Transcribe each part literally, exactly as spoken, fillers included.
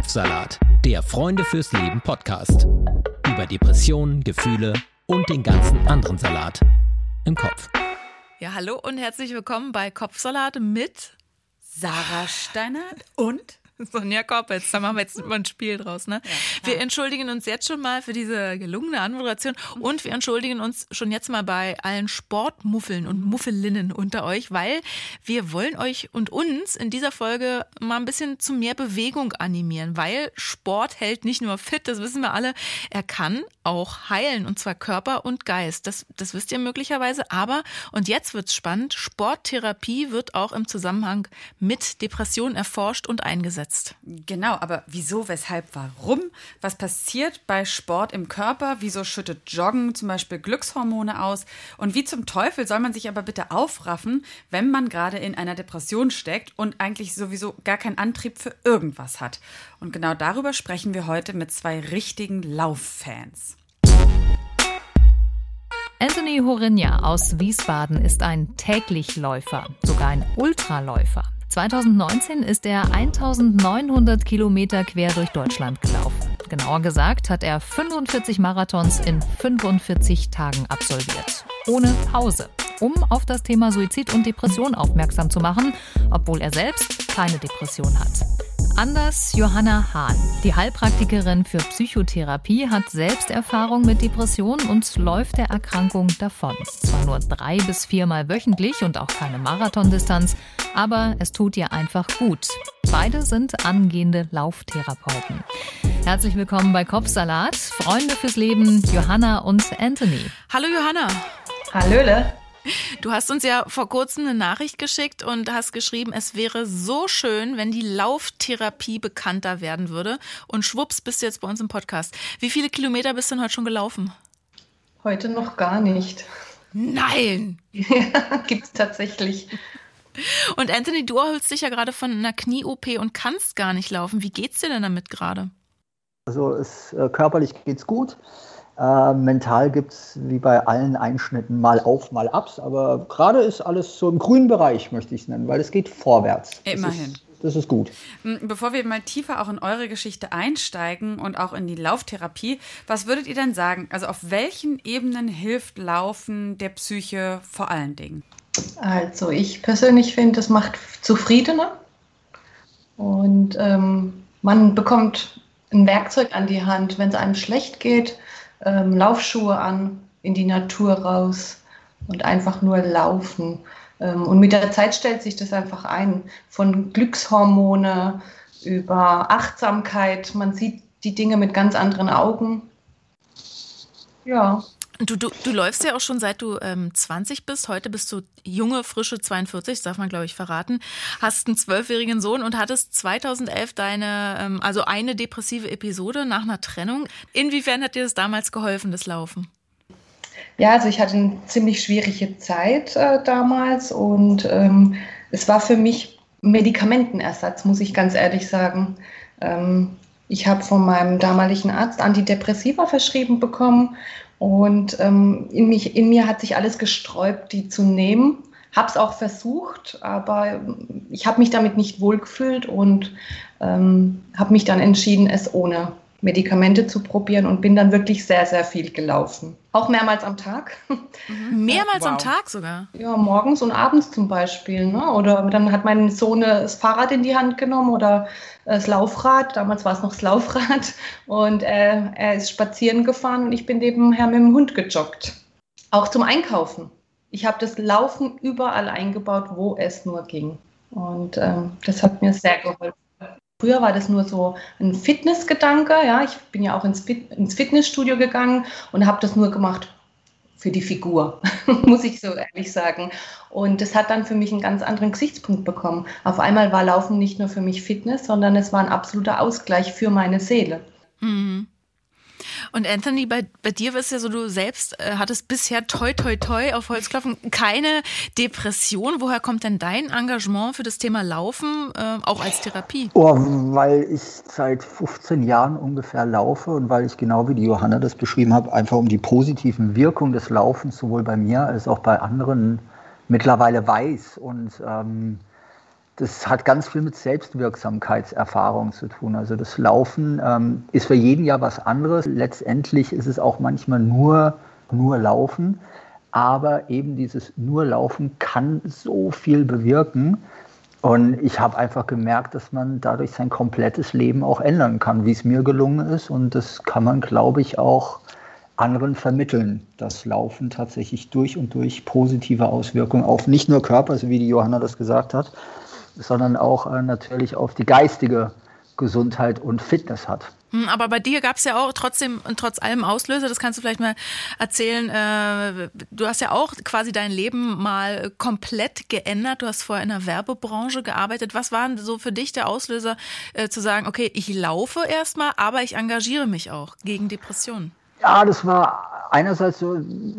Kopfsalat, der Freunde fürs Leben Podcast. Über Depressionen, Gefühle und den ganzen anderen Salat im Kopf. Ja, hallo und herzlich willkommen bei Kopfsalat mit Sarah Steinert und Sonja Koppitz. Da machen wir jetzt mal ein Spiel draus, ne? Ja, wir entschuldigen uns jetzt schon mal für diese gelungene Anmoderation und wir entschuldigen uns schon jetzt mal bei allen Sportmuffeln und Muffelinnen unter euch, weil wir wollen euch und uns in dieser Folge mal ein bisschen zu mehr Bewegung animieren, weil Sport hält nicht nur fit, das wissen wir alle, er kann auch heilen und zwar Körper und Geist. Das, das wisst ihr möglicherweise, aber, und jetzt wird's spannend, Sporttherapie wird auch im Zusammenhang mit Depressionen erforscht und eingesetzt. Genau, aber wieso, weshalb, warum? Was passiert bei Sport im Körper? Wieso schüttet Joggen zum Beispiel Glückshormone aus? Und wie zum Teufel soll man sich aber bitte aufraffen, wenn man gerade in einer Depression steckt und eigentlich sowieso gar keinen Antrieb für irgendwas hat? Und genau darüber sprechen wir heute mit zwei richtigen Lauffans. Anthony Horinja aus Wiesbaden ist ein Täglichläufer, sogar ein Ultraläufer. zwanzig neunzehn ist er eintausendneunhundert Kilometer quer durch Deutschland gelaufen. Genauer gesagt hat er fünfundvierzig Marathons in fünfundvierzig Tagen absolviert. Ohne Pause. Um auf das Thema Suizid und Depression aufmerksam zu machen, obwohl er selbst keine Depression hat. Anders Johanna Hahn. Die Heilpraktikerin für Psychotherapie hat Selbsterfahrung mit Depressionen und läuft der Erkrankung davon. Zwar nur drei bis viermal wöchentlich und auch keine Marathondistanz, aber es tut ihr einfach gut. Beide sind angehende Lauftherapeuten. Herzlich willkommen bei Kopfsalat. Freunde fürs Leben, Johanna und Anthony. Hallo Johanna. Hallöle. Du hast uns ja vor kurzem eine Nachricht geschickt und hast geschrieben, es wäre so schön, wenn die Lauftherapie bekannter werden würde. Und schwupps, bist du jetzt bei uns im Podcast. Wie viele Kilometer bist du denn heute schon gelaufen? Heute noch gar nicht. Nein! Ja, gibt's tatsächlich. Und Anthony, du erholst dich ja gerade von einer Knie-O P und kannst gar nicht laufen. Wie geht's dir denn damit gerade? Also es, äh, körperlich geht's gut. Äh, mental gibt es wie bei allen Einschnitten mal auf, mal abs, aber gerade ist alles so im grünen Bereich, möchte ich es nennen, weil es geht vorwärts. Immerhin. Das ist, das ist gut. Bevor wir mal tiefer auch in eure Geschichte einsteigen und auch in die Lauftherapie, was würdet ihr denn sagen? Also auf welchen Ebenen hilft Laufen der Psyche vor allen Dingen? Also ich persönlich finde, es macht zufriedener und ähm, man bekommt ein Werkzeug an die Hand, wenn es einem schlecht geht. Ähm, Laufschuhe an, in die Natur raus und einfach nur laufen. Ähm, und mit der Zeit stellt sich das einfach ein. Von Glückshormone über Achtsamkeit. Man sieht die Dinge mit ganz anderen Augen. Ja. Du, du, du läufst ja auch schon seit du ähm, zwanzig bist. Heute bist du junge, frische zweiundvierzig, das darf man, glaube ich, verraten. Hast einen zwölfjährigen Sohn und hattest zweitausendelf deine, ähm, also eine depressive Episode nach einer Trennung. Inwiefern hat dir das damals geholfen, das Laufen? Ja, also ich hatte eine ziemlich schwierige Zeit äh, damals und ähm, es war für mich Medikamentenersatz, muss ich ganz ehrlich sagen. Ähm, ich habe von meinem damaligen Arzt Antidepressiva verschrieben bekommen. Und ähm, in, mich, in mir hat sich alles gesträubt, die zu nehmen. Habe es auch versucht, aber ich habe mich damit nicht wohlgefühlt und ähm, habe mich dann entschieden, es ohne Medikamente zu probieren und bin dann wirklich sehr, sehr viel gelaufen. Auch mehrmals am Tag. Mhm. Mehrmals wow. am Tag sogar? Ja, morgens und abends zum Beispiel. Ne? Oder dann hat mein Sohn das Fahrrad in die Hand genommen oder das Laufrad. Damals war es noch das Laufrad. Und äh, er ist spazieren gefahren und ich bin nebenher mit dem Hund gejoggt. Auch zum Einkaufen. Ich habe das Laufen überall eingebaut, wo es nur ging. Und ähm, das hat mir sehr geholfen. Früher war das nur so ein Fitnessgedanke. Ja, ich bin ja auch ins, Fit- ins Fitnessstudio gegangen und habe das nur gemacht für die Figur, muss ich so ehrlich sagen. Und das hat dann für mich einen ganz anderen Gesichtspunkt bekommen. Auf einmal war Laufen nicht nur für mich Fitness, sondern es war ein absoluter Ausgleich für meine Seele. Mhm. Und Anthony, bei, bei dir ist ja so, du selbst äh, hattest bisher toi toi toi auf Holzklopfen keine Depression. Woher kommt denn dein Engagement für das Thema Laufen, äh, auch als Therapie? Oh, weil ich seit fünfzehn Jahren ungefähr laufe und weil ich genau wie die Johanna das beschrieben habe, einfach um die positiven Wirkungen des Laufens sowohl bei mir als auch bei anderen mittlerweile weiß. Und ähm, das hat ganz viel mit Selbstwirksamkeitserfahrung zu tun. Also das Laufen ähm, ist für jeden ja was anderes. Letztendlich ist es auch manchmal nur, nur Laufen. Aber eben dieses nur Laufen kann so viel bewirken. Und ich habe einfach gemerkt, dass man dadurch sein komplettes Leben auch ändern kann, wie es mir gelungen ist. Und das kann man, glaube ich, auch anderen vermitteln, dass Laufen tatsächlich durch und durch positive Auswirkungen auf nicht nur Körper, so wie die Johanna das gesagt hat, sondern auch äh, natürlich auf die geistige Gesundheit und Fitness hat. Aber bei dir gab es ja auch trotzdem und trotz allem Auslöser, das kannst du vielleicht mal erzählen. Äh, du hast ja auch quasi dein Leben mal komplett geändert. Du hast vorher in der Werbebranche gearbeitet. Was war denn so für dich der Auslöser, äh, zu sagen, okay, ich laufe erstmal, aber ich engagiere mich auch gegen Depressionen? Ja, das war einerseits so,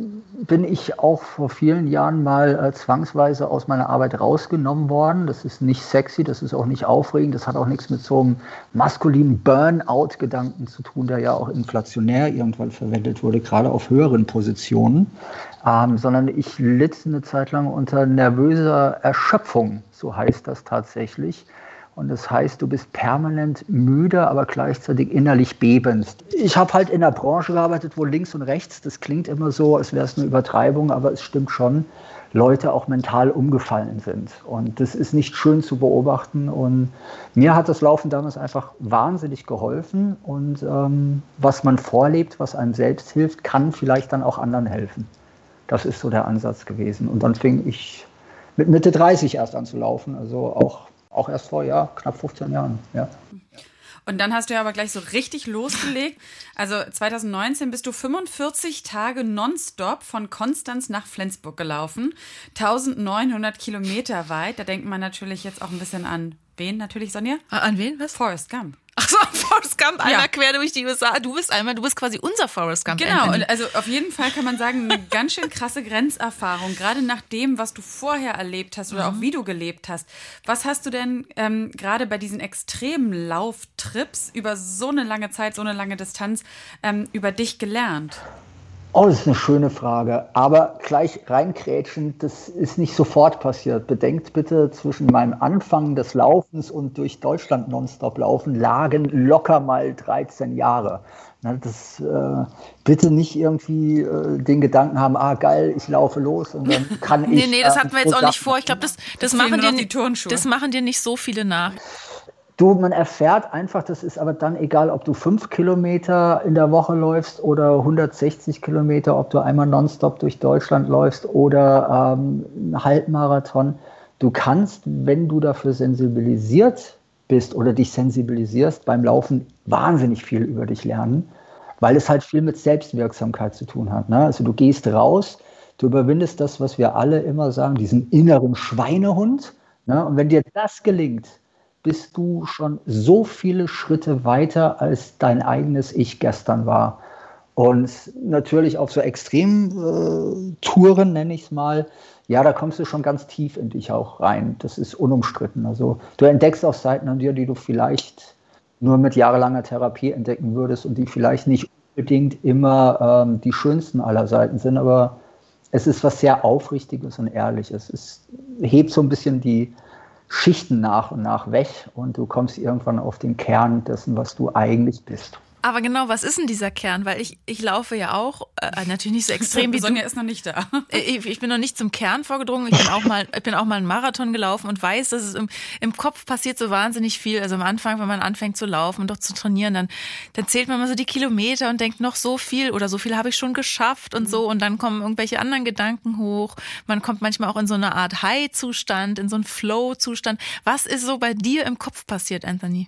bin ich auch vor vielen Jahren mal äh, zwangsweise aus meiner Arbeit rausgenommen worden. Das ist nicht sexy, das ist auch nicht aufregend, das hat auch nichts mit so einem maskulinen Burnout-Gedanken zu tun, der ja auch inflationär irgendwann verwendet wurde, gerade auf höheren Positionen, ähm, sondern ich litt eine Zeit lang unter nervöser Erschöpfung, so heißt das tatsächlich. Und das heißt, du bist permanent müde, aber gleichzeitig innerlich bebend. Ich habe halt in der Branche gearbeitet, wo links und rechts, das klingt immer so, als wäre es eine Übertreibung, aber es stimmt schon, Leute auch mental umgefallen sind. Und das ist nicht schön zu beobachten. Und mir hat das Laufen damals einfach wahnsinnig geholfen. Und ähm, was man vorlebt, was einem selbst hilft, kann vielleicht dann auch anderen helfen. Das ist so der Ansatz gewesen. Und dann fing ich mit Mitte dreißig erst an zu laufen, also auch Auch erst vor, ja, knapp fünfzehn Jahren, ja. Und dann hast du ja aber gleich so richtig losgelegt. Also zwanzig neunzehn bist du fünfundvierzig Tage nonstop von Konstanz nach Flensburg gelaufen. neunzehnhundert Kilometer weit. Da denkt man natürlich jetzt auch ein bisschen an wen natürlich, Sonja? An wen, was? Forrest Gump. Ach so, Forrest Gump, einmal Ja. quer durch die U S A. Du bist einmal, du bist quasi unser Forrest Gump. Genau, Anthony. und also auf jeden Fall kann man sagen, eine ganz schön krasse Grenzerfahrung, gerade nach dem, was du vorher erlebt hast oder auch wie du gelebt hast. Was hast du denn ähm, gerade bei diesen extremen Lauftrips über so eine lange Zeit, so eine lange Distanz ähm, über dich gelernt? Oh, das ist eine schöne Frage. Aber gleich reinkrätschen, das ist nicht sofort passiert. Bedenkt bitte, zwischen meinem Anfang des Laufens und durch Deutschland nonstop laufen lagen locker mal dreizehn Jahre. Na, das äh, bitte nicht irgendwie äh, den Gedanken haben, ah geil, ich laufe los und dann kann ich... Nee, nee, das äh, hatten wir jetzt auch nicht vor. Ich glaube, das, das, fehlen machen nur dir, noch die Turnschuhe. das machen dir nicht so viele nach. Du, man erfährt einfach, das ist aber dann egal, ob du fünf Kilometer in der Woche läufst oder hundertsechzig Kilometer, ob du einmal nonstop durch Deutschland läufst oder ähm, einen Halbmarathon. Du kannst, wenn du dafür sensibilisiert bist oder dich sensibilisierst, beim Laufen wahnsinnig viel über dich lernen, weil es halt viel mit Selbstwirksamkeit zu tun hat. Ne? Also du gehst raus, du überwindest das, was wir alle immer sagen, diesen inneren Schweinehund. Ne? Und wenn dir das gelingt, bist du schon so viele Schritte weiter, als dein eigenes Ich gestern war. Und natürlich auf so Extremtouren, äh, nenne ich es mal, ja, da kommst du schon ganz tief in dich auch rein. Das ist unumstritten. Also du entdeckst auch Seiten an dir, die du vielleicht nur mit jahrelanger Therapie entdecken würdest und die vielleicht nicht unbedingt immer ähm, die schönsten aller Seiten sind, aber es ist was sehr Aufrichtiges und Ehrliches. Es hebt so ein bisschen die Schichten nach und nach weg und du kommst irgendwann auf den Kern dessen, was du eigentlich bist. Aber genau, was ist denn dieser Kern? Weil ich, ich laufe ja auch, äh, natürlich nicht so extrem wie du. Sonja ist noch nicht da. Ich, ich bin noch nicht zum Kern vorgedrungen. Ich bin auch mal, ich bin auch mal einen Marathon gelaufen und weiß, dass es im, im Kopf passiert so wahnsinnig viel. Also am Anfang, wenn man anfängt zu laufen und doch zu trainieren, dann, dann zählt man mal so die Kilometer und denkt noch so viel oder so viel habe ich schon geschafft und so. Und dann kommen irgendwelche anderen Gedanken hoch. Man kommt manchmal auch in so eine Art High-Zustand, in so einen Flow-Zustand. Was ist so bei dir im Kopf passiert, Anthony?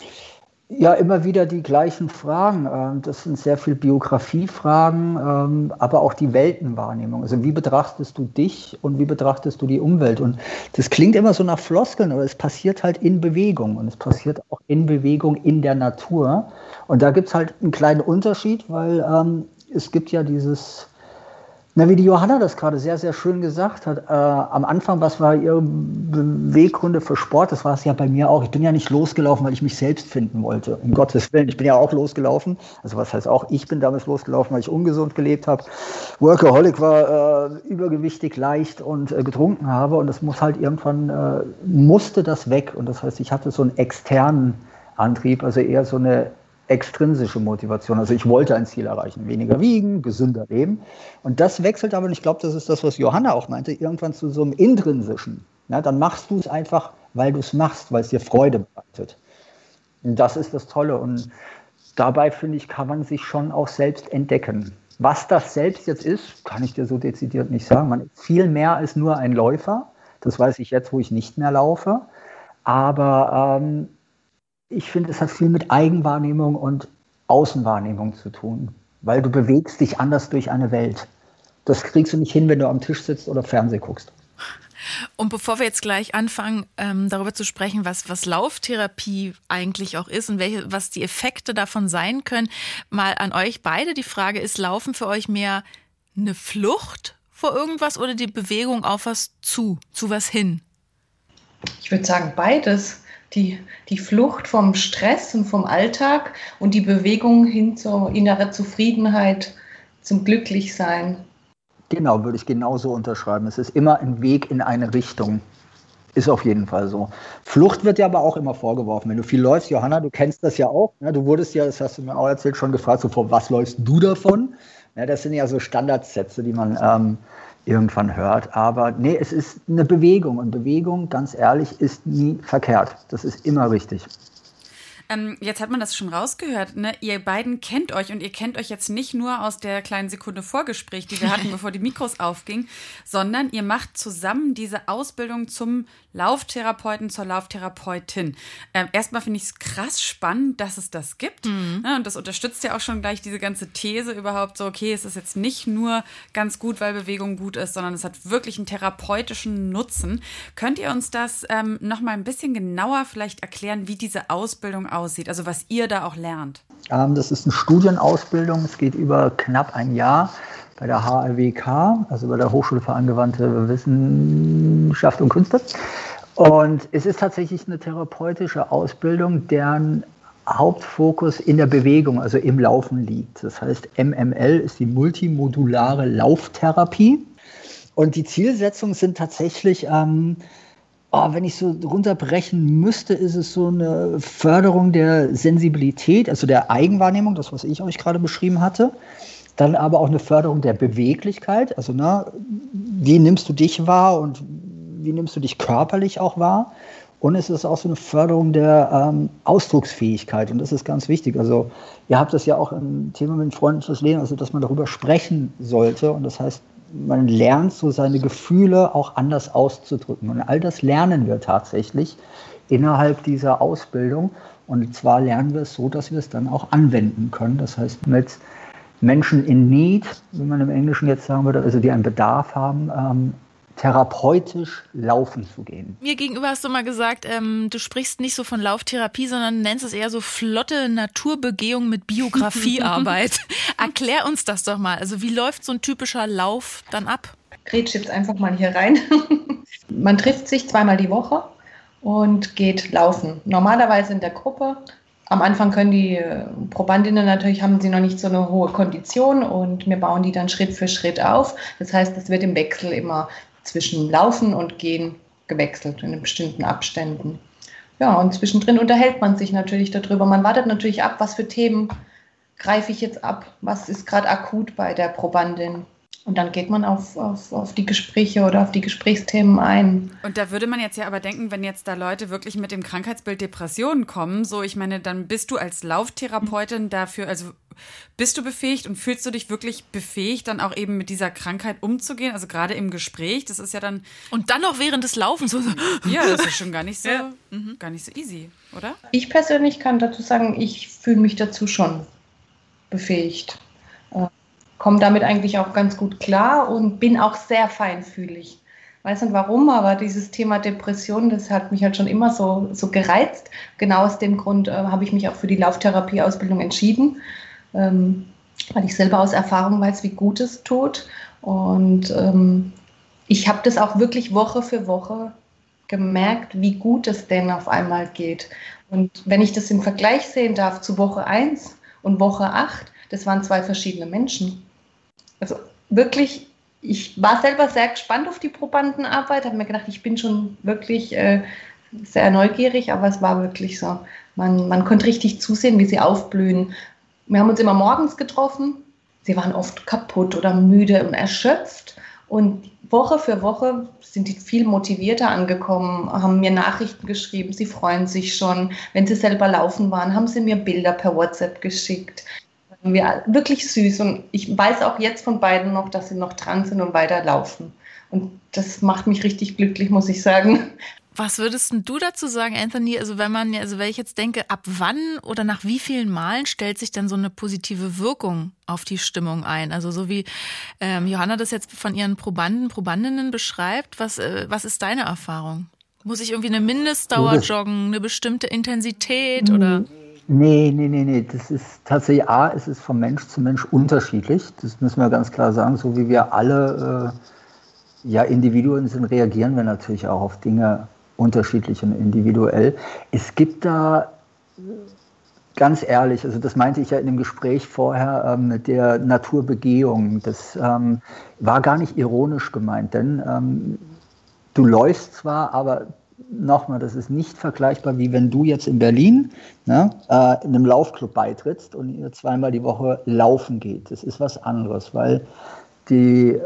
Ja, immer wieder die gleichen Fragen. Das sind sehr viel Biografiefragen, aber auch die Weltenwahrnehmung. Also wie betrachtest du dich und wie betrachtest du die Umwelt? Und das klingt immer so nach Floskeln, aber es passiert halt in Bewegung und es passiert auch in Bewegung in der Natur. Und da gibt es halt einen kleinen Unterschied, weil ähm, es gibt ja dieses Na, wie die Johanna das gerade sehr, sehr schön gesagt hat, äh, am Anfang, was war ihre Beweggründe für Sport? Das war es ja bei mir auch. Ich bin ja nicht losgelaufen, weil ich mich selbst finden wollte. Um Gottes Willen. Ich bin ja auch losgelaufen. Also was heißt auch, ich bin damals losgelaufen, weil ich ungesund gelebt habe. Workaholic war, äh, übergewichtig, leicht und äh, getrunken habe. Und das muss halt irgendwann, äh, musste das weg. Und das heißt, ich hatte so einen externen Antrieb, also eher so eine extrinsische Motivation. Also ich wollte ein Ziel erreichen, weniger wiegen, gesünder leben. Und das wechselt aber, und ich glaube, das ist das, was Johanna auch meinte, irgendwann zu so einem intrinsischen. Ja, dann machst du es einfach, weil du es machst, weil es dir Freude bereitet. Und das ist das Tolle. Und dabei, finde ich, kann man sich schon auch selbst entdecken. Was das selbst jetzt ist, kann ich dir so dezidiert nicht sagen. Man ist viel mehr als nur ein Läufer. Das weiß ich jetzt, wo ich nicht mehr laufe. Aber ähm, ich finde, es hat viel mit Eigenwahrnehmung und Außenwahrnehmung zu tun, weil du bewegst dich anders durch eine Welt. Das kriegst du nicht hin, wenn du am Tisch sitzt oder Fernsehen guckst. Und bevor wir jetzt gleich anfangen, ähm, darüber zu sprechen, was, was Lauftherapie eigentlich auch ist und welche, was die Effekte davon sein können, mal an euch beide die Frage, ist Laufen für euch mehr eine Flucht vor irgendwas oder die Bewegung auf was zu, zu was hin? Ich würde sagen beides. Die, die Flucht vom Stress und vom Alltag und die Bewegung hin zur inneren Zufriedenheit, zum Glücklichsein. Genau, würde ich genauso unterschreiben. Es ist immer ein Weg in eine Richtung. Ist auf jeden Fall so. Flucht wird ja aber auch immer vorgeworfen. Wenn du viel läufst, Johanna, du kennst das ja auch. Ne? Du wurdest ja, das hast du mir auch erzählt, schon gefragt, so, vor was läufst du davon? Ja, das sind ja so Standardsätze, die man ähm, irgendwann hört. Aber nee, es ist eine Bewegung. Und Bewegung, ganz ehrlich, ist nie verkehrt. Das ist immer richtig. Ähm, jetzt hat man das schon rausgehört, ne? Ihr beiden kennt euch und ihr kennt euch jetzt nicht nur aus der kleinen Sekunde Vorgespräch, die wir hatten, bevor die Mikros aufgingen, sondern ihr macht zusammen diese Ausbildung zum Lauftherapeuten, zur Lauftherapeutin. Ähm, erstmal finde ich es krass spannend, dass es das gibt. Mhm. Ne? Und das unterstützt ja auch schon gleich diese ganze These überhaupt so, okay, es ist jetzt nicht nur ganz gut, weil Bewegung gut ist, sondern es hat wirklich einen therapeutischen Nutzen. Könnt ihr uns das ähm, noch mal ein bisschen genauer vielleicht erklären, wie diese Ausbildung aussieht, also was ihr da auch lernt? Ähm, das ist eine Studienausbildung, es geht über knapp ein Jahr bei der H L W K, also bei der Hochschule für angewandte Wissenschaft und Künste. Und es ist tatsächlich eine therapeutische Ausbildung, deren Hauptfokus in der Bewegung, also im Laufen liegt. Das heißt, M M L ist die multimodulare Lauftherapie. Und die Zielsetzungen sind tatsächlich, ähm, oh, wenn ich so runterbrechen müsste, ist es so eine Förderung der Sensibilität, also der Eigenwahrnehmung, das, was ich euch gerade beschrieben hatte. Dann aber auch eine Förderung der Beweglichkeit, also na, wie nimmst du dich wahr und wie nimmst du dich körperlich auch wahr? Und es ist auch so eine Förderung der ähm, Ausdrucksfähigkeit und das ist ganz wichtig. Also ihr habt das ja auch im Thema mit Freunden fürs Leben, also dass man darüber sprechen sollte und das heißt, man lernt so seine Gefühle auch anders auszudrücken und all das lernen wir tatsächlich innerhalb dieser Ausbildung und zwar lernen wir es so, dass wir es dann auch anwenden können. Das heißt mit Menschen in Need, wie man im Englischen jetzt sagen würde, also die einen Bedarf haben, ähm, therapeutisch laufen zu gehen. Mir gegenüber hast du mal gesagt, ähm, du sprichst nicht so von Lauftherapie, sondern nennst es eher so flotte Naturbegehung mit Biografiearbeit. Erklär uns das doch mal. Also wie läuft so ein typischer Lauf dann ab? Gretsch jetzt einfach mal hier rein. Man trifft sich zweimal die Woche und geht laufen. Normalerweise in der Gruppe. Am Anfang können die Probandinnen natürlich, haben sie noch nicht so eine hohe Kondition und wir bauen die dann Schritt für Schritt auf. Das heißt, es wird im Wechsel immer zwischen Laufen und Gehen gewechselt in bestimmten Abständen. Ja, und zwischendrin unterhält man sich natürlich darüber. Man wartet natürlich ab, was für Themen greife ich jetzt ab, was ist gerade akut bei der Probandin. Und dann geht man auf, auf, auf die Gespräche oder auf die Gesprächsthemen ein. Und da würde man jetzt ja aber denken, wenn jetzt da Leute wirklich mit dem Krankheitsbild Depressionen kommen, so ich meine, dann bist du als Lauftherapeutin dafür, also bist du befähigt und fühlst du dich wirklich befähigt, dann auch eben mit dieser Krankheit umzugehen? Also gerade im Gespräch, das ist ja dann... Und dann noch während des Laufens. So. Ja, das ist schon gar nicht so, ja. gar nicht so easy, oder? Ich persönlich kann dazu sagen, ich fühle mich dazu schon befähigt. Komme damit eigentlich auch ganz gut klar und bin auch sehr feinfühlig. Weiß nicht warum, aber dieses Thema Depression, das hat mich halt schon immer so, so gereizt. Genau aus dem Grund äh, habe ich mich auch für die Lauftherapie-Ausbildung entschieden, ähm, weil ich selber aus Erfahrung weiß, wie gut es tut. Und ähm, ich habe das auch wirklich Woche für Woche gemerkt, wie gut es denn auf einmal geht. Und wenn ich das im Vergleich sehen darf zu Woche eins und Woche acht, das waren zwei verschiedene Menschen. Also wirklich, ich war selber sehr gespannt auf die Probandenarbeit, habe mir gedacht, ich bin schon wirklich äh, sehr neugierig, aber es war wirklich so. Man, man konnte richtig zusehen, wie sie aufblühen. Wir haben uns immer morgens getroffen. Sie waren oft kaputt oder müde und erschöpft. Und Woche für Woche sind die viel motivierter angekommen, haben mir Nachrichten geschrieben, sie freuen sich schon. Wenn sie selber laufen waren, haben sie mir Bilder per WhatsApp geschickt. Wir, wirklich süß. Und ich weiß auch jetzt von beiden noch, dass sie noch dran sind und weiterlaufen. Und das macht mich richtig glücklich, muss ich sagen. Was würdest du dazu sagen, Anthony? Also wenn man, also wenn ich jetzt denke, ab wann oder nach wie vielen Malen stellt sich dann so eine positive Wirkung auf die Stimmung ein? Also so wie ähm, Johanna das jetzt von ihren Probanden, Probandinnen beschreibt, was, äh, was ist deine Erfahrung? Muss ich irgendwie eine Mindestdauer joggen, eine bestimmte Intensität oder? Nee, nee, nee, nee. Das ist tatsächlich, A, es ist von Mensch zu Mensch unterschiedlich. Das müssen wir ganz klar sagen. So wie wir alle äh, ja Individuen sind, reagieren wir natürlich auch auf Dinge unterschiedlich und individuell. Es gibt da, ganz ehrlich, also das meinte ich ja in dem Gespräch vorher ähm, mit der Naturbegehung, das ähm, war gar nicht ironisch gemeint, denn ähm, du läufst zwar, aber nochmal, das ist nicht vergleichbar, wie wenn du jetzt in Berlin ne, äh, in einem Laufclub beitrittst und ihr zweimal die Woche laufen geht. Das ist was anderes, weil die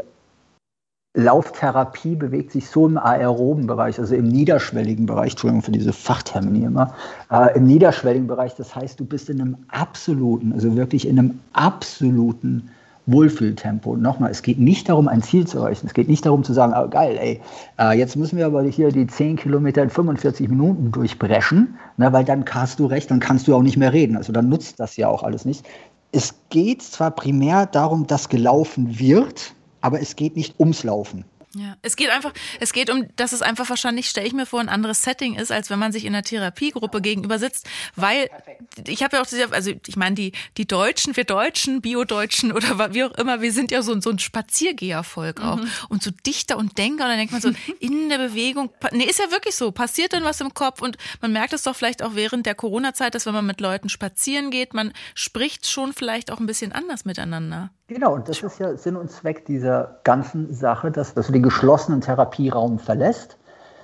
Lauftherapie bewegt sich so im aeroben Bereich, also im niederschwelligen Bereich, Entschuldigung für diese Fachtermini immer, äh, im niederschwelligen Bereich, das heißt, du bist in einem absoluten, also wirklich in einem absoluten Wohlfühltempo. Nochmal, es geht nicht darum, ein Ziel zu erreichen, es geht nicht darum zu sagen, oh, geil, ey, äh, jetzt müssen wir aber hier die zehn Kilometer in fünfundvierzig Minuten durchbrechen, ne, weil dann hast du recht, dann kannst du auch nicht mehr reden, also dann nutzt das ja auch alles nicht. Es geht zwar primär darum, dass gelaufen wird, aber es geht nicht ums Laufen. Ja, es geht einfach, es geht um, dass es einfach wahrscheinlich, stelle ich mir vor, ein anderes Setting ist, als wenn man sich in einer Therapiegruppe gegenüber sitzt, weil ich habe ja auch, also ich meine, die die Deutschen, wir Deutschen, Bio-Deutschen oder wie auch immer, wir sind ja so, so ein Spaziergehervolk auch mhm. und so Dichter und Denker und dann denkt man so, in der Bewegung, nee, ist ja wirklich so, passiert dann was im Kopf und man merkt es doch vielleicht auch während der Corona-Zeit, dass wenn man mit Leuten spazieren geht, man spricht schon vielleicht auch ein bisschen anders miteinander. Genau, und das ist ja Sinn und Zweck dieser ganzen Sache, dass, dass du den geschlossenen Therapieraum verlässt.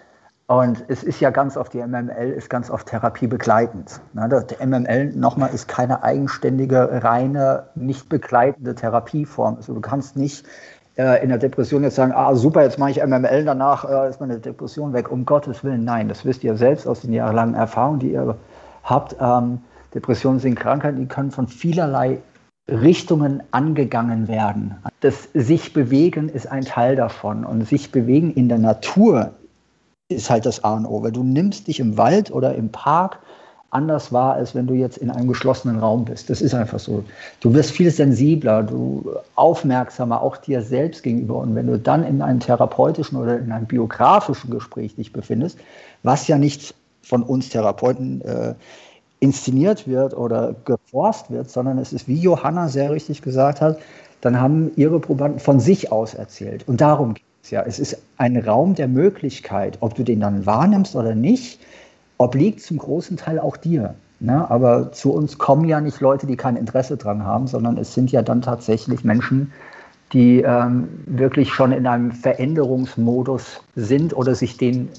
Und es ist ja ganz oft, die M M L ist ganz oft therapiebegleitend. Der M M L, nochmal, ist keine eigenständige, reine, nicht begleitende Therapieform. Also du kannst nicht äh, in der Depression jetzt sagen, ah super, jetzt mache ich M M L, danach äh, ist meine Depression weg. Um Gottes Willen, nein, das wisst ihr selbst aus den jahrelangen Erfahrungen, die ihr habt. Ähm, Depressionen sind Krankheiten, die können von vielerlei Richtungen angegangen werden. Das sich bewegen ist ein Teil davon und sich bewegen in der Natur ist halt das A und O, weil du nimmst dich im Wald oder im Park anders wahr, als wenn du jetzt in einem geschlossenen Raum bist. Das ist einfach so. Du wirst viel sensibler, du aufmerksamer auch dir selbst gegenüber und wenn du dann in einem therapeutischen oder in einem biografischen Gespräch dich befindest, was ja nicht von uns Therapeuten äh, inszeniert wird oder geforst wird, sondern es ist, wie Johanna sehr richtig gesagt hat, dann haben ihre Probanden von sich aus erzählt. Und darum geht es ja. Es ist ein Raum der Möglichkeit, ob du den dann wahrnimmst oder nicht, obliegt zum großen Teil auch dir. Ne? Aber zu uns kommen ja nicht Leute, die kein Interesse dran haben, sondern es sind ja dann tatsächlich Menschen, die ähm, wirklich schon in einem Veränderungsmodus sind oder sich den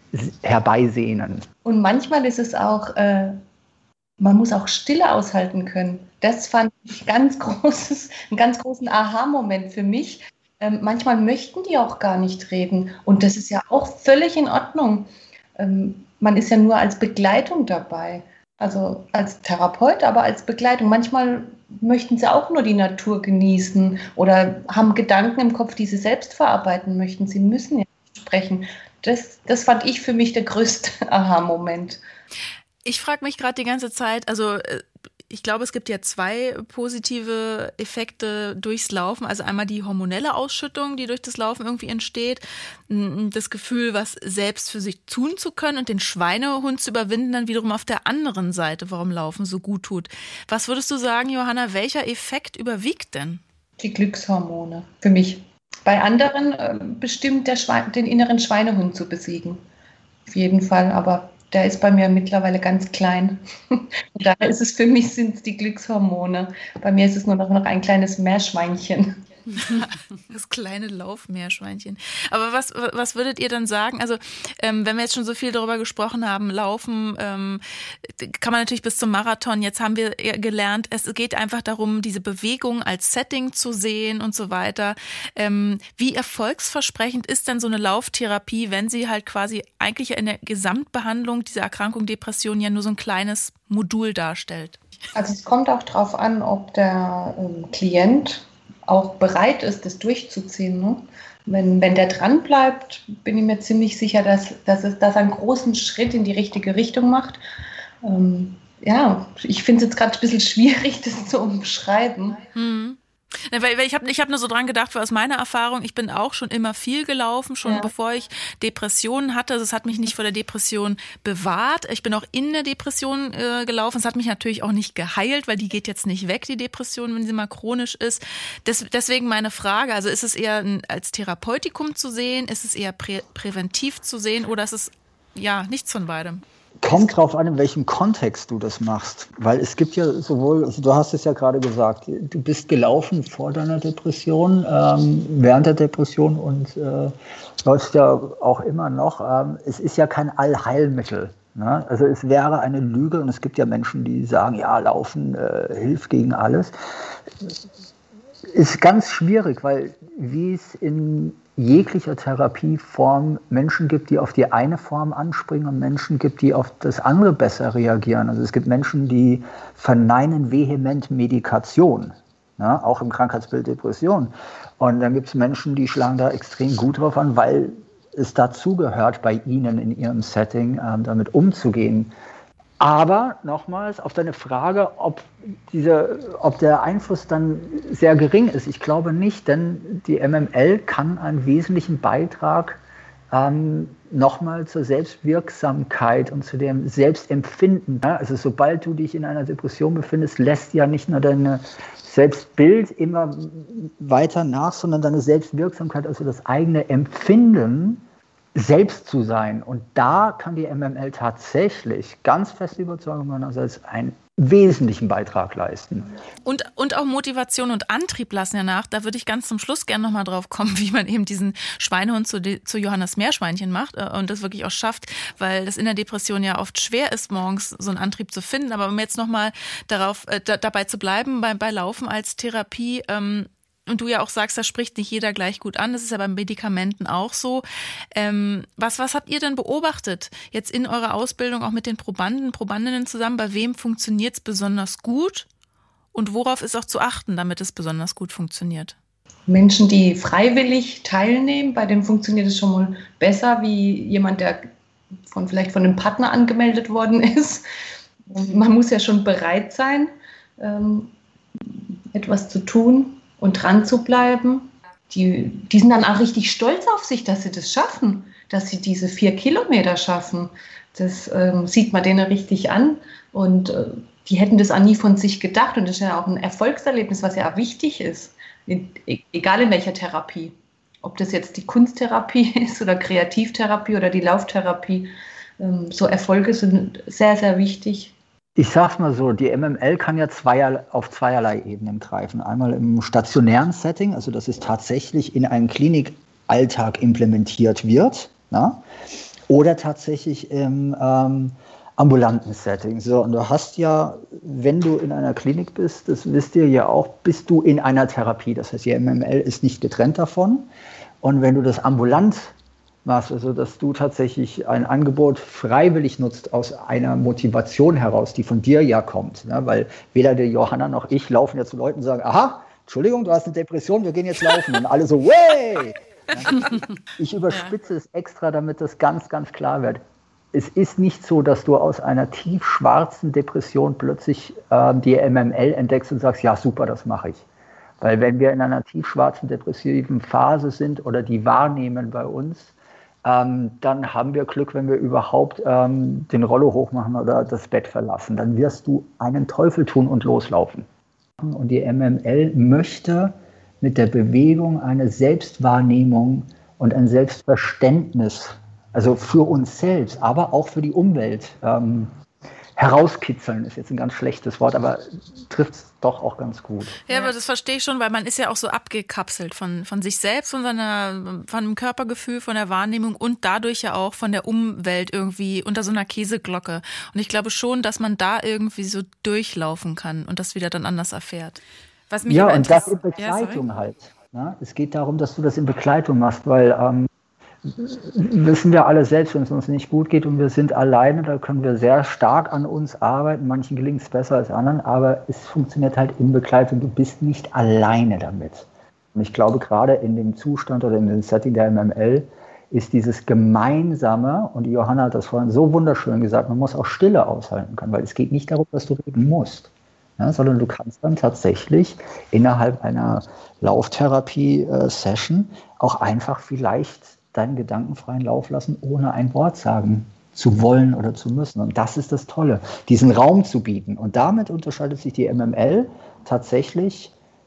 herbeisehnen. Und manchmal ist es auch äh man muss auch Stille aushalten können. Das fand ich ganz großes, einen ganz großen Aha-Moment für mich. Ähm, manchmal möchten die auch gar nicht reden. Und das ist ja auch völlig in Ordnung. Ähm, man ist ja nur als Begleitung dabei. Also als Therapeut, aber als Begleitung. Manchmal möchten sie auch nur die Natur genießen oder haben Gedanken im Kopf, die sie selbst verarbeiten möchten. Sie müssen ja nicht sprechen. Das, das fand ich für mich der größte Aha-Moment. Ich frage mich gerade die ganze Zeit, also ich glaube, es gibt ja zwei positive Effekte durchs Laufen. Also einmal die hormonelle Ausschüttung, die durch das Laufen irgendwie entsteht. Das Gefühl, was selbst für sich tun zu können und den Schweinehund zu überwinden, dann wiederum auf der anderen Seite, warum Laufen so gut tut. Was würdest du sagen, Johanna, welcher Effekt überwiegt denn? Die Glückshormone, für mich. Bei anderen äh, bestimmt der Schwein, den inneren Schweinehund zu besiegen. Auf jeden Fall, aber der ist bei mir mittlerweile ganz klein. Und daher ist es für mich, sind es die Glückshormone. Bei mir ist es nur noch, noch ein kleines Meerschweinchen. Das kleine Laufmeerschweinchen. Aber was, was würdet ihr dann sagen? Also, ähm, wenn wir jetzt schon so viel darüber gesprochen haben, Laufen, ähm, kann man natürlich bis zum Marathon. Jetzt haben wir gelernt, es geht einfach darum, diese Bewegung als Setting zu sehen und so weiter. Ähm, wie erfolgsversprechend ist denn so eine Lauftherapie, wenn sie halt quasi eigentlich in der Gesamtbehandlung dieser Erkrankung Depression ja nur so ein kleines Modul darstellt? Also es kommt auch darauf an, ob der ähm, Klient auch bereit ist, das durchzuziehen. Ne? Wenn, wenn der dran bleibt, bin ich mir ziemlich sicher, dass, dass es dass er einen großen Schritt in die richtige Richtung macht. Ähm, ja, ich finde es jetzt gerade ein bisschen schwierig, das zu umschreiben. Hm. Weil ich habe ich hab nur so dran gedacht, weil aus meiner Erfahrung, ich bin auch schon immer viel gelaufen, schon ja. bevor ich Depressionen hatte. Also es hat mich nicht vor der Depression bewahrt. Ich bin auch in der Depression äh, gelaufen. Es hat mich natürlich auch nicht geheilt, weil die geht jetzt nicht weg, die Depression, wenn sie mal chronisch ist. Des, deswegen meine Frage, also ist es eher ein, als Therapeutikum zu sehen, ist es eher prä, präventiv zu sehen oder ist es ja nichts von beidem? Kommt drauf an, in welchem Kontext du das machst. Weil es gibt ja sowohl, also du hast es ja gerade gesagt, du bist gelaufen vor deiner Depression, ähm, während der Depression und äh, läufst ja auch immer noch. Ähm, es ist ja kein Allheilmittel. Ne? Also es wäre eine Lüge und es gibt ja Menschen, die sagen, ja, Laufen äh, hilft gegen alles. Ist ganz schwierig, weil wie es in jeglicher Therapieform Menschen gibt, die auf die eine Form anspringen und Menschen gibt, die auf das andere besser reagieren. Also es gibt Menschen, die verneinen vehement Medikation, ja, auch im Krankheitsbild Depression. Und dann gibt es Menschen, die schlagen da extrem gut drauf an, weil es dazugehört, bei ihnen in ihrem Setting ähm, damit umzugehen. Aber nochmals auf deine Frage, ob, diese, ob der Einfluss dann sehr gering ist. Ich glaube nicht, denn die M M L kann einen wesentlichen Beitrag ähm, nochmal zur Selbstwirksamkeit und zu dem Selbstempfinden. Ja? Also sobald du dich in einer Depression befindest, lässt ja nicht nur dein Selbstbild immer weiter nach, sondern deine Selbstwirksamkeit, also das eigene Empfinden, selbst zu sein. Und da kann die M M L tatsächlich ganz feste Überzeugung meinerseits einen wesentlichen Beitrag leisten. Und, und auch Motivation und Antrieb lassen ja nach. Da würde ich ganz zum Schluss gerne nochmal drauf kommen, wie man eben diesen Schweinehund zu, zu Johannes Meerschweinchen macht und das wirklich auch schafft, weil das in der Depression ja oft schwer ist, morgens so einen Antrieb zu finden. Aber um jetzt nochmal darauf äh, da, dabei zu bleiben, bei, bei Laufen als Therapie, ähm, und du ja auch sagst, das spricht nicht jeder gleich gut an. Das ist ja bei Medikamenten auch so. Ähm, was, was habt ihr denn beobachtet jetzt in eurer Ausbildung auch mit den Probanden, Probandinnen zusammen? Bei wem funktioniert es besonders gut? Und worauf ist auch zu achten, damit es besonders gut funktioniert? Menschen, die freiwillig teilnehmen, bei denen funktioniert es schon mal besser, wie jemand, der von, vielleicht von einem Partner angemeldet worden ist. Man muss ja schon bereit sein, ähm, etwas zu tun und dran zu bleiben. Die, die sind dann auch richtig stolz auf sich, dass sie das schaffen, dass sie diese vier Kilometer schaffen. Das ähm, sieht man denen richtig an und äh, die hätten das auch nie von sich gedacht und das ist ja auch ein Erfolgserlebnis, was ja auch wichtig ist, in, egal in welcher Therapie. Ob das jetzt die Kunsttherapie ist oder Kreativtherapie oder die Lauftherapie, ähm, so Erfolge sind sehr, sehr wichtig. Ich sag's mal so, die M M L kann ja zweier, auf zweierlei Ebenen greifen. Einmal im stationären Setting, also dass es tatsächlich in einen Klinikalltag implementiert wird, na? Oder tatsächlich im ähm, ambulanten Setting. So, und du hast ja, wenn du in einer Klinik bist, das wisst ihr ja auch, bist du in einer Therapie. Das heißt, die M M L ist nicht getrennt davon. Und wenn du das ambulant machst, also dass du tatsächlich ein Angebot freiwillig nutzt aus einer Motivation heraus, die von dir ja kommt. Ne? Weil weder die Johanna noch ich laufen ja zu Leuten und sagen, aha, Entschuldigung, du hast eine Depression, wir gehen jetzt laufen. Und alle so, way! Ich überspitze es extra, damit das ganz, ganz klar wird. Es ist nicht so, dass du aus einer tiefschwarzen Depression plötzlich äh, die M M L entdeckst und sagst, ja super, das mache ich. Weil wenn wir in einer tiefschwarzen depressiven Phase sind oder die wahrnehmen bei uns, Ähm, dann haben wir Glück, wenn wir überhaupt ähm, den Rollo hochmachen oder das Bett verlassen. Dann wirst du einen Teufel tun und loslaufen. Und die M M L möchte mit der Bewegung eine Selbstwahrnehmung und ein Selbstverständnis, also für uns selbst, aber auch für die Umwelt, ähm, herauskitzeln ist jetzt ein ganz schlechtes Wort, aber trifft es doch auch ganz gut. Ja, aber das verstehe ich schon, weil man ist ja auch so abgekapselt von, von sich selbst, von seiner, von dem Körpergefühl, von der Wahrnehmung und dadurch ja auch von der Umwelt irgendwie unter so einer Käseglocke. Und ich glaube schon, dass man da irgendwie so durchlaufen kann und das wieder dann anders erfährt. Was mich ja, aber und das in interessiert- Begleitung Ja, halt. Ne? Es geht darum, dass du das in Begleitung machst, weil ähm, wissen wir alle selbst, wenn es uns nicht gut geht und wir sind alleine, da können wir sehr stark an uns arbeiten. Manchen gelingt es besser als anderen, aber es funktioniert halt in Begleitung. Du bist nicht alleine damit. Und ich glaube, gerade in dem Zustand oder in dem Setting der M M L ist dieses Gemeinsame, und die Johanna hat das vorhin so wunderschön gesagt, man muss auch Stille aushalten können, weil es geht nicht darum, dass du reden musst, ja, sondern du kannst dann tatsächlich innerhalb einer Lauftherapie-Session auch einfach vielleicht deinen gedankenfreien Lauf lassen, ohne ein Wort sagen zu wollen oder zu müssen. Und das ist das Tolle, diesen Raum zu bieten. Und damit unterscheidet sich die M M L tatsächlich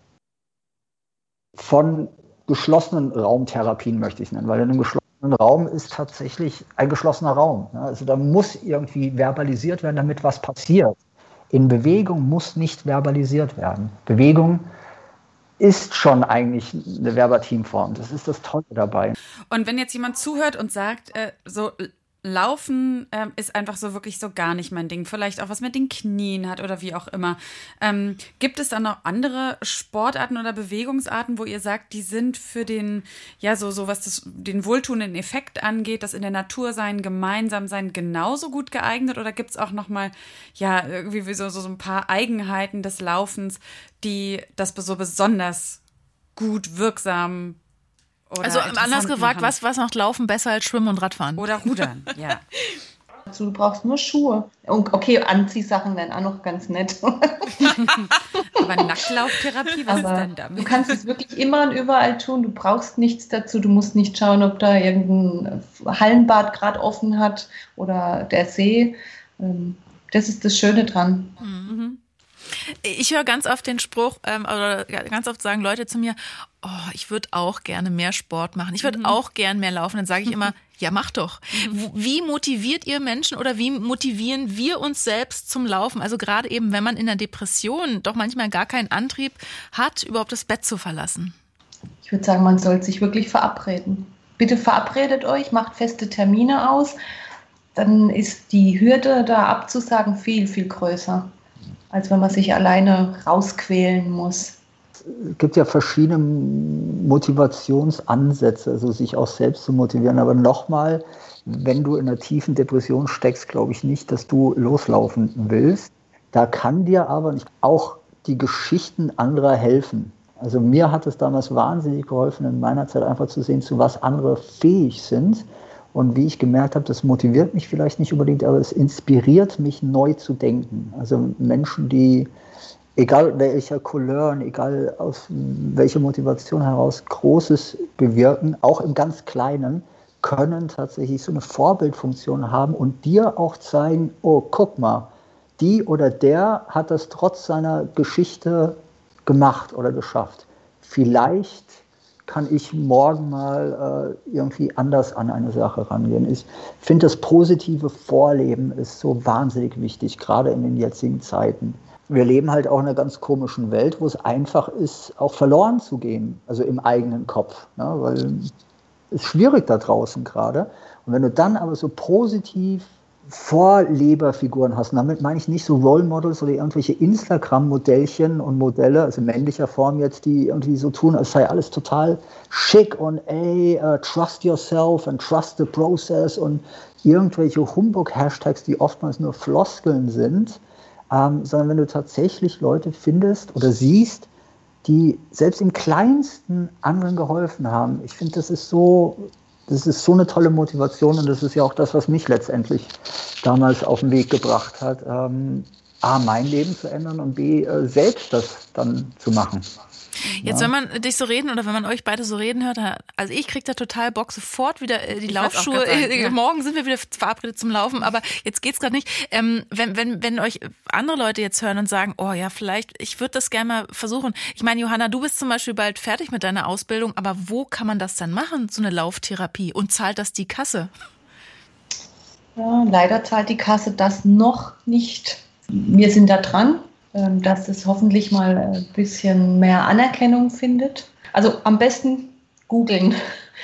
von geschlossenen Raumtherapien, möchte ich nennen, weil in einem geschlossenen Raum ist tatsächlich ein geschlossener Raum. Also da muss irgendwie verbalisiert werden, damit was passiert. In Bewegung muss nicht verbalisiert werden. Bewegung ist schon eigentlich eine Verbatimform. Das ist das Tolle dabei. Und wenn jetzt jemand zuhört und sagt, äh, so Laufen ähm, ist einfach so wirklich so gar nicht mein Ding, vielleicht auch was mit den Knien hat oder wie auch immer. Ähm, gibt es dann noch andere Sportarten oder Bewegungsarten, wo ihr sagt, die sind für den, ja, so, so was das, den wohltuenden Effekt angeht, das in der Natur sein, gemeinsam sein, genauso gut geeignet? Oder gibt es auch nochmal, ja, irgendwie so, so ein paar Eigenheiten des Laufens, die das so besonders gut, wirksam oder Also anders gefragt, was, was macht Laufen besser als Schwimmen und Radfahren? Oder Rudern, ja. Also, du brauchst nur Schuhe. Und okay, Anziehsachen wären auch noch ganz nett. Aber Nacktlauftherapie, was Aber ist denn damit? du kannst es wirklich immer und überall tun. Du brauchst nichts dazu. Du musst nicht schauen, ob da irgendein Hallenbad gerade offen hat oder der See. Das ist das Schöne dran. Mhm. Ich höre ganz oft den Spruch, ähm, oder ganz oft sagen Leute zu mir, oh, ich würde auch gerne mehr Sport machen. Ich würde mhm. auch gern mehr laufen. Dann sage ich immer, ja, mach doch. Mhm. Wie motiviert ihr Menschen oder wie motivieren wir uns selbst zum Laufen? Also gerade eben, wenn man in der Depression doch manchmal gar keinen Antrieb hat, überhaupt das Bett zu verlassen. Ich würde sagen, man sollte sich wirklich verabreden. Bitte verabredet euch, macht feste Termine aus. Dann ist die Hürde, da abzusagen, viel, viel größer, als wenn man sich alleine rausquälen muss. Es gibt ja verschiedene Motivationsansätze, also sich auch selbst zu motivieren. Aber nochmal, wenn du in einer tiefen Depression steckst, glaube ich nicht, dass du loslaufen willst. Da kann dir aber auch die Geschichten anderer helfen. Also mir hat es damals wahnsinnig geholfen, in meiner Zeit einfach zu sehen, zu was andere fähig sind. Und wie ich gemerkt habe, das motiviert mich vielleicht nicht unbedingt, aber es inspiriert mich, neu zu denken. Also Menschen, die, egal welcher Couleur, egal aus welcher Motivation heraus, Großes bewirken, auch im ganz Kleinen, können tatsächlich so eine Vorbildfunktion haben und dir auch zeigen, oh, guck mal, die oder der hat das trotz seiner Geschichte gemacht oder geschafft. Vielleicht kann ich morgen mal äh, irgendwie anders an eine Sache rangehen. Ich finde, das positive Vorleben ist so wahnsinnig wichtig, gerade in den jetzigen Zeiten. Wir leben halt auch in einer ganz komischen Welt, wo es einfach ist, auch verloren zu gehen, also im eigenen Kopf, ne? Weil es ist schwierig da draußen gerade. Und wenn du dann aber so positiv Vorleberfiguren hast, und damit meine ich nicht so Role Models oder irgendwelche Instagram-Modellchen und Modelle, also männlicher Form jetzt, die irgendwie so tun, als sei alles total schick und ey, uh, trust yourself and trust the process und irgendwelche Humbug-Hashtags, die oftmals nur Floskeln sind, ähm, sondern wenn du tatsächlich Leute findest oder siehst, die selbst im Kleinsten anderen geholfen haben. Ich finde, das ist so... Das ist so eine tolle Motivation und das ist ja auch das, was mich letztendlich damals auf den Weg gebracht hat, ähm, A, mein Leben zu ändern und B, äh, selbst das dann zu machen. Jetzt, ja. wenn man dich so reden oder wenn man euch beide so reden hört, also ich kriege da total Bock, sofort wieder die ich Laufschuhe. Sagen, ja. Morgen sind wir wieder verabredet zum Laufen, aber jetzt geht's gerade nicht. Ähm, wenn, wenn, wenn euch andere Leute jetzt hören und sagen, oh ja, vielleicht, ich würde das gerne mal versuchen. Ich meine, Johanna, du bist zum Beispiel bald fertig mit deiner Ausbildung, aber wo kann man das dann machen, so eine Lauftherapie? Und zahlt das die Kasse? Ja, leider zahlt die Kasse das noch nicht. Wir sind da dran, dass es hoffentlich mal ein bisschen mehr Anerkennung findet. Also am besten googeln,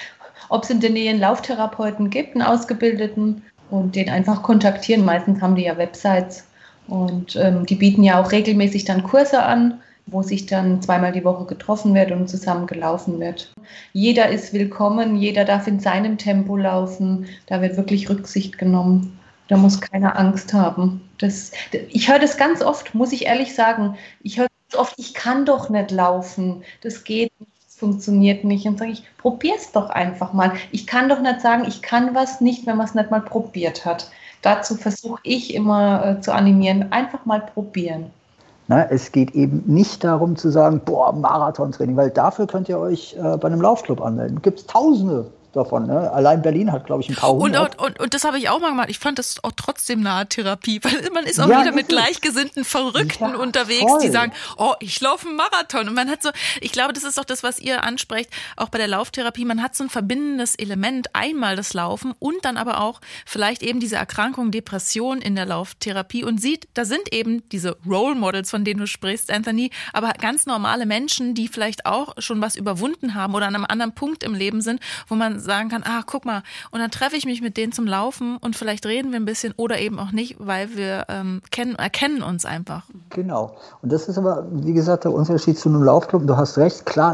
ob es in der Nähe einen Lauftherapeuten gibt, einen Ausgebildeten, und den einfach kontaktieren. Meistens haben die ja Websites und ähm, die bieten ja auch regelmäßig dann Kurse an, wo sich dann zweimal die Woche getroffen wird und zusammen gelaufen wird. Jeder ist willkommen, jeder darf in seinem Tempo laufen, da wird wirklich Rücksicht genommen. Da muss keiner Angst haben. Das, ich höre das ganz oft, muss ich ehrlich sagen. Ich höre ganz oft, ich kann doch nicht laufen. Das geht nicht, das funktioniert nicht. Und sage ich, probier's doch einfach mal. Ich kann doch nicht sagen, ich kann was nicht, wenn man es nicht mal probiert hat. Dazu versuche ich immer äh, zu animieren, einfach mal probieren. Na, es geht eben nicht darum zu sagen, boah, Marathontraining, weil dafür könnt ihr euch äh, bei einem Laufclub anmelden. Gibt es Tausende davon. Ne? Allein Berlin hat, glaube ich, ein paar hundert. Und, und, und das habe ich auch mal gemacht. Ich fand das auch trotzdem eine Art Therapie, weil man ist auch ja, wieder mit gleichgesinnten Verrückten ja, unterwegs, voll. Die sagen, oh, ich laufe einen Marathon. Und man hat so, ich glaube, das ist auch das, was ihr ansprecht, auch bei der Lauftherapie. Man hat so ein verbindendes Element, einmal das Laufen und dann aber auch vielleicht eben diese Erkrankung, Depression in der Lauftherapie und sieht, da sind eben diese Role Models, von denen du sprichst, Anthony, aber ganz normale Menschen, die vielleicht auch schon was überwunden haben oder an einem anderen Punkt im Leben sind, wo man sagen kann, ah, guck mal, und dann treffe ich mich mit denen zum Laufen und vielleicht reden wir ein bisschen oder eben auch nicht, weil wir ähm, kennen, erkennen uns einfach. Genau. Und das ist aber, wie gesagt, der Unterschied zu einem Laufclub. Du hast recht, klar,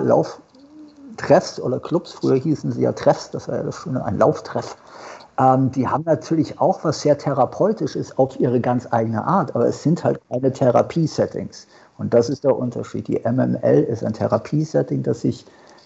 Lauftreffs oder Clubs, früher hießen sie ja Treffs, das war ja das Schöne, ein Lauftreff. Ähm, die haben natürlich auch was sehr therapeutisch ist auf ihre ganz eigene Art, aber es sind halt keine Therapie-Settings. Und das ist der Unterschied. Die M M L ist ein Therapiesetting, das sich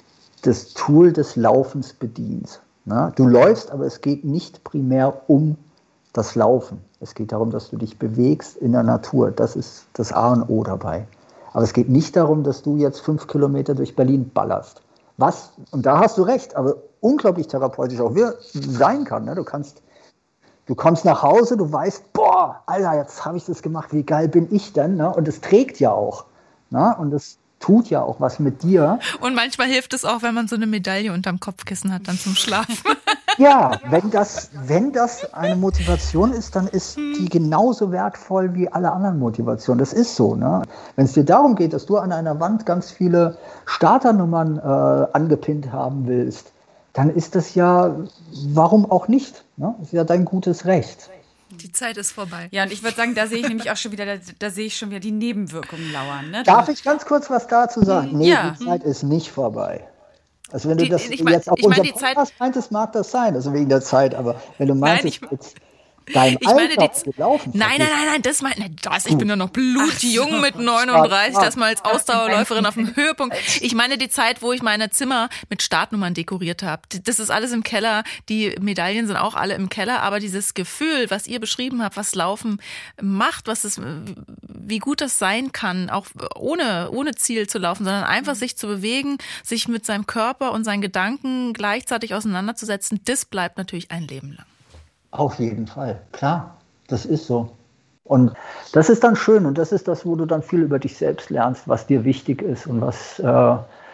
das Tool des Laufens bedient. Na, du läufst, aber es geht nicht primär um das Laufen. Es geht darum, dass du dich bewegst in der Natur. Das ist das A und O dabei. Aber es geht nicht darum, dass du jetzt fünf Kilometer durch Berlin ballerst. Was, und da hast du recht, aber unglaublich therapeutisch auch wir sein kann. Ne? Du kannst, du kommst nach Hause, du weißt, boah, Alter, jetzt habe ich das gemacht, wie geil bin ich denn? Ne? Und es trägt ja auch. Ne? Und das tut ja auch was mit dir. Und manchmal hilft es auch, wenn man so eine Medaille unterm Kopfkissen hat, dann zum Schlafen. Ja, wenn das, wenn das eine Motivation ist, dann ist die genauso wertvoll wie alle anderen Motivationen. Das ist so. Ne? Wenn es dir darum geht, dass du an einer Wand ganz viele Starternummern äh, angepinnt haben willst, dann ist das ja, warum auch nicht? Ne? Das ist ja dein gutes Recht. Die Zeit ist vorbei. Ja, und ich würde sagen, da sehe ich nämlich auch schon wieder, da, da sehe ich schon wieder die Nebenwirkungen lauern. Ne? Darf ich ganz kurz was dazu sagen? Nee, ja. Die Zeit ist nicht vorbei. Also wenn die, du das ich mein, jetzt auf ich mein, unserem Podcast meintest, mag das sein, also wegen der Zeit, aber wenn du meinst, Nein, ich, jetzt dein ich meine, Alter die, gelaufen nein, nein, nein, nein, das meine das. Ich bin nur noch blutjung so. Mit neununddreißig, das mal als Ausdauerläuferin auf dem Höhepunkt. Ich meine die Zeit, wo ich meine Zimmer mit Startnummern dekoriert habe. Das ist alles im Keller. Die Medaillen sind auch alle im Keller, aber dieses Gefühl, was ihr beschrieben habt, was Laufen macht, was es, wie gut das sein kann, auch ohne ohne Ziel zu laufen, sondern einfach sich zu bewegen, sich mit seinem Körper und seinen Gedanken gleichzeitig auseinanderzusetzen, das bleibt natürlich ein Leben lang. Auf jeden Fall, klar, das ist so. Und das ist dann schön und das ist das, wo du dann viel über dich selbst lernst, was dir wichtig ist und was äh,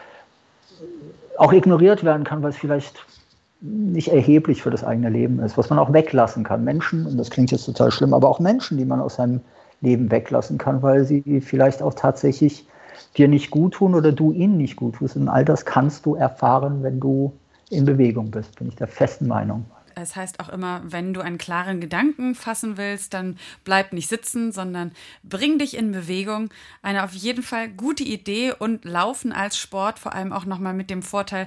auch ignoriert werden kann, weil es vielleicht nicht erheblich für das eigene Leben ist, was man auch weglassen kann. Menschen, und das klingt jetzt total schlimm, aber auch Menschen, die man aus seinem Leben weglassen kann, weil sie vielleicht auch tatsächlich dir nicht gut tun oder du ihnen nicht gut tust. Und all das kannst du erfahren, wenn du in Bewegung bist, bin ich der festen Meinung. Es heißt auch immer, wenn du einen klaren Gedanken fassen willst, dann bleib nicht sitzen, sondern bring dich in Bewegung. Eine auf jeden Fall gute Idee und Laufen als Sport, vor allem auch nochmal mit dem Vorteil,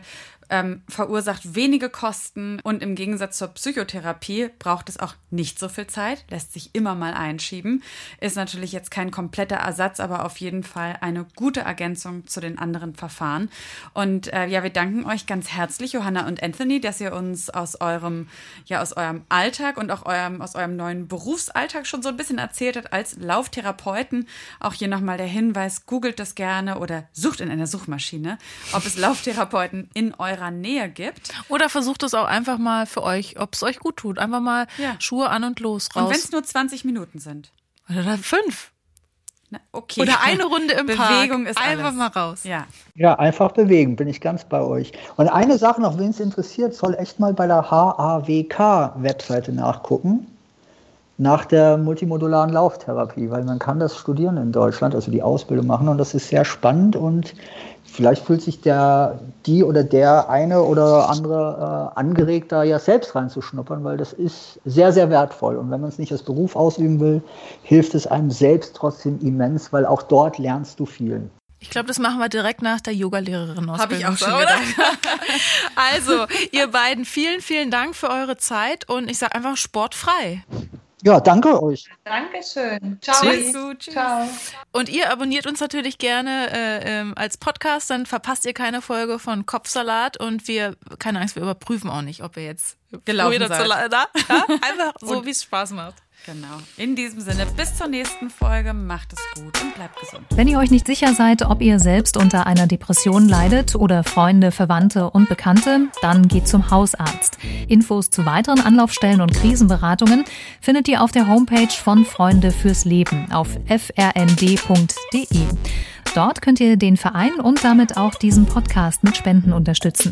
ähm, verursacht wenige Kosten und im Gegensatz zur Psychotherapie braucht es auch nicht so viel Zeit, lässt sich immer mal einschieben. Ist natürlich jetzt kein kompletter Ersatz, aber auf jeden Fall eine gute Ergänzung zu den anderen Verfahren. Und äh, ja, wir danken euch ganz herzlich, Johanna und Anthony, dass ihr uns aus eurem, ja, aus eurem Alltag und auch eurem, aus eurem neuen Berufsalltag schon so ein bisschen erzählt habt als Lauftherapeuten. Auch hier nochmal der Hinweis, googelt das gerne oder sucht in einer Suchmaschine, ob es Lauftherapeuten in eurer Nähe gibt. Oder versucht es auch einfach mal für euch, ob es euch gut tut. Einfach mal ja. Schuhe an und los, raus. Und wenn es nur zwanzig Minuten sind. Oder fünf. Na, okay. Oder eine Runde im Bewegung Park. Ist einfach alles. mal raus. Ja. ja, einfach bewegen, bin ich ganz bei euch. Und eine Sache noch, wen es interessiert, soll echt mal bei der H A W K-Webseite nachgucken. Nach der multimodularen Lauftherapie, weil man kann das studieren in Deutschland, also die Ausbildung machen und das ist sehr spannend und vielleicht fühlt sich der, die oder der eine oder andere äh, angeregt, da ja selbst reinzuschnuppern, weil das ist sehr, sehr wertvoll und wenn man es nicht als Beruf ausüben will, hilft es einem selbst trotzdem immens, weil auch dort lernst du viel. Ich glaube, das machen wir direkt nach der Yoga-Lehrerin-Ausbildung. Habe ich auch schon gedacht. Also, ihr beiden, vielen, vielen Dank für eure Zeit und ich sage einfach sportfrei. Ja, danke euch. Dankeschön. Ciao. Tschüss. Tschüss. Ciao. Und ihr abonniert uns natürlich gerne äh, ähm, als Podcast, dann verpasst ihr keine Folge von Kopfsalat und wir, keine Angst, wir überprüfen auch nicht, ob ihr jetzt gelaufen seid. Zu, da, ja? Einfach so, wie es Spaß macht. Genau. In diesem Sinne, bis zur nächsten Folge. Macht es gut und bleibt gesund. Wenn ihr euch nicht sicher seid, ob ihr selbst unter einer Depression leidet oder Freunde, Verwandte und Bekannte, dann geht zum Hausarzt. Infos zu weiteren Anlaufstellen und Krisenberatungen findet ihr auf der Homepage von Freunde fürs Leben auf f r n d punkt d e. Dort könnt ihr den Verein und damit auch diesen Podcast mit Spenden unterstützen.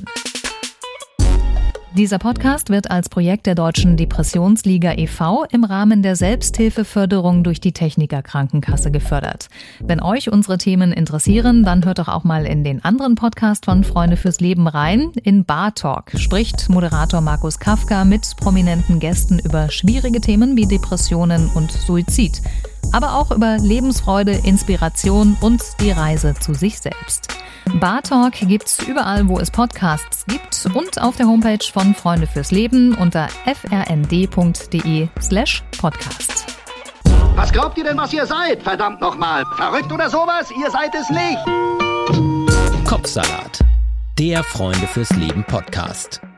Dieser Podcast wird als Projekt der Deutschen Depressionsliga e V im Rahmen der Selbsthilfeförderung durch die Techniker Krankenkasse gefördert. Wenn euch unsere Themen interessieren, dann hört doch auch mal in den anderen Podcast von Freunde fürs Leben rein. In Bar Talk spricht Moderator Markus Kafka mit prominenten Gästen über schwierige Themen wie Depressionen und Suizid. Aber auch über Lebensfreude, Inspiration und die Reise zu sich selbst. Bar Talk gibt's überall, wo es Podcasts gibt und auf der Homepage von Freunde fürs Leben unter f r n d punkt d e slash podcast. Was glaubt ihr denn, was ihr seid? Verdammt nochmal. Verrückt oder sowas? Ihr seid es nicht. Kopfsalat, der Freunde fürs Leben Podcast.